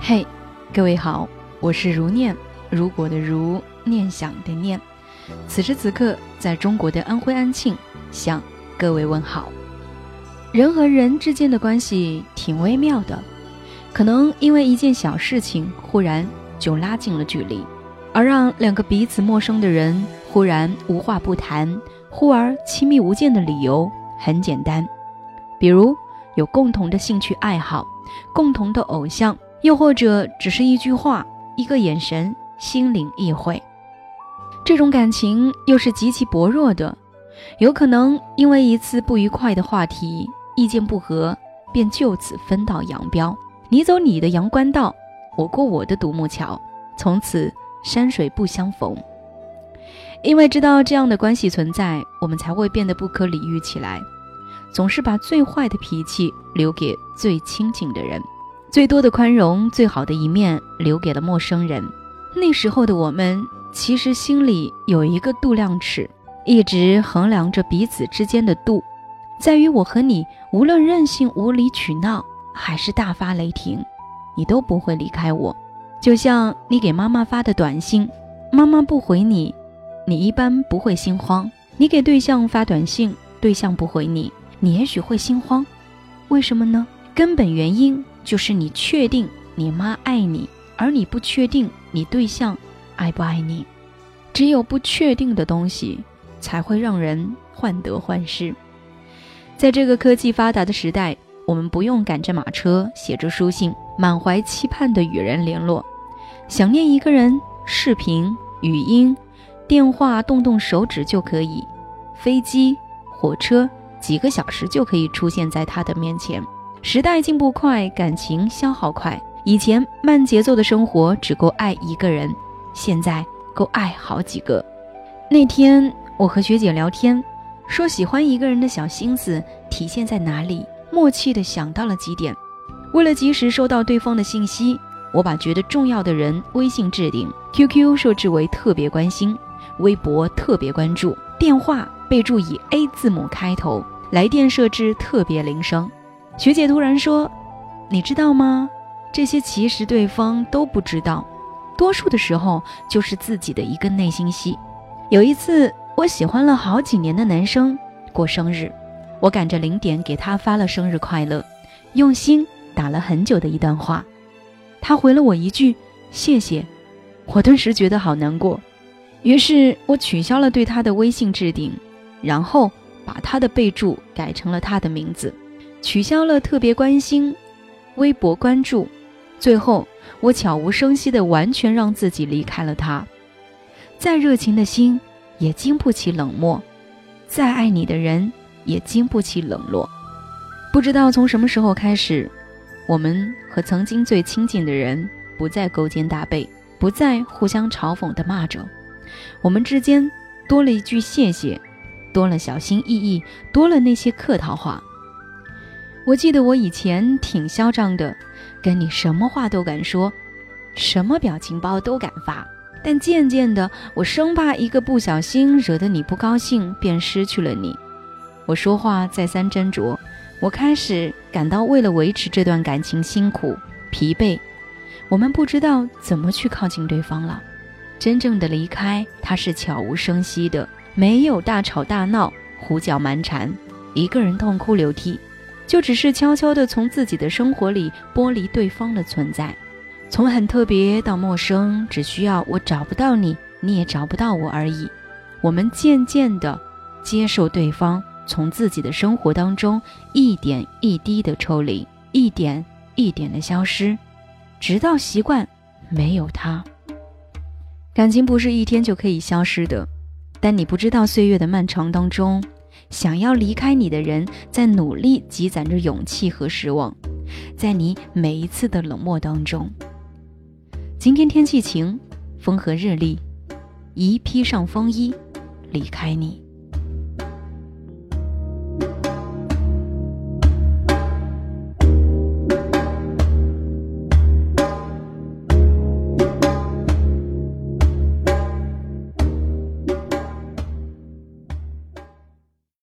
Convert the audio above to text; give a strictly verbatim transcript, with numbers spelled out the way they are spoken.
嘿、hey, 各位好，我是如念，如果的如，念想的念。此时此刻，在中国的安徽安庆向各位问好。人和人之间的关系挺微妙的，可能因为一件小事情忽然就拉近了距离，而让两个彼此陌生的人忽然无话不谈，忽而亲密无间的理由很简单，比如有共同的兴趣爱好，共同的偶像，又或者只是一句话，一个眼神，心领意会。这种感情又是极其薄弱的，有可能因为一次不愉快的话题，意见不合，便就此分道扬镳，你走你的阳关道，我过我的独木桥，从此山水不相逢。因为知道这样的关系存在，我们才会变得不可理喻起来，总是把最坏的脾气留给最亲近的人，最多的宽容，最好的一面留给了陌生人。那时候的我们其实心里有一个度量尺，一直衡量着彼此之间的度，在于我和你无论任性无理取闹还是大发雷霆，你都不会离开我。就像你给妈妈发的短信，妈妈不回你，你一般不会心慌；你给对象发短信，对象不回你，你也许会心慌。为什么呢？根本原因就是你确定你妈爱你，而你不确定你对象爱不爱你。只有不确定的东西才会让人患得患失。在这个科技发达的时代，我们不用赶着马车，写着书信，满怀期盼地与人联络。想念一个人，视频、语音、电话动动手指就可以，飞机、火车几个小时就可以出现在他的面前。时代进步快，感情消耗快。以前慢节奏的生活只够爱一个人，现在够爱好几个。那天我和学姐聊天，说喜欢一个人的小心思体现在哪里，默契地想到了几点。为了及时收到对方的信息，我把觉得重要的人微信置顶， Q Q 设置为特别关心，微博特别关注，电话备注以 A 字母开头，来电设置特别铃声。学姐突然说，你知道吗？这些其实对方都不知道，多数的时候就是自己的一个内心戏。有一次，我喜欢了好几年的男生过生日，我赶着零点给他发了生日快乐，用心打了很久的一段话。他回了我一句谢谢，我顿时觉得好难过。于是我取消了对他的微信置顶，然后把他的备注改成了他的名字，取消了特别关心、微博关注。最后我悄无声息地完全让自己离开了他。再热情的心也经不起冷漠，再爱你的人也经不起冷落。不知道从什么时候开始，我们和曾经最亲近的人不再勾肩搭背，不再互相嘲讽地骂着，我们之间多了一句谢谢，多了小心翼翼，多了那些客套话。我记得我以前挺嚣张的，跟你什么话都敢说，什么表情包都敢发，但渐渐的，我生怕一个不小心惹得你不高兴，便失去了你。我说话再三斟酌，我开始感到为了维持这段感情辛苦、疲惫，我们不知道怎么去靠近对方了。真正的离开，它是悄无声息的，没有大吵大闹、胡搅蛮缠，一个人痛哭流涕，就只是悄悄地从自己的生活里剥离对方的存在。从很特别到陌生，只需要我找不到你，你也找不到我而已。我们渐渐地接受对方从自己的生活当中一点一滴的抽离，一点一点的消失，直到习惯没有他。感情不是一天就可以消失的，但你不知道岁月的漫长当中，想要离开你的人在努力积攒着勇气和失望，在你每一次的冷漠当中。今天天气晴，风和日丽，宜披上风衣离开你。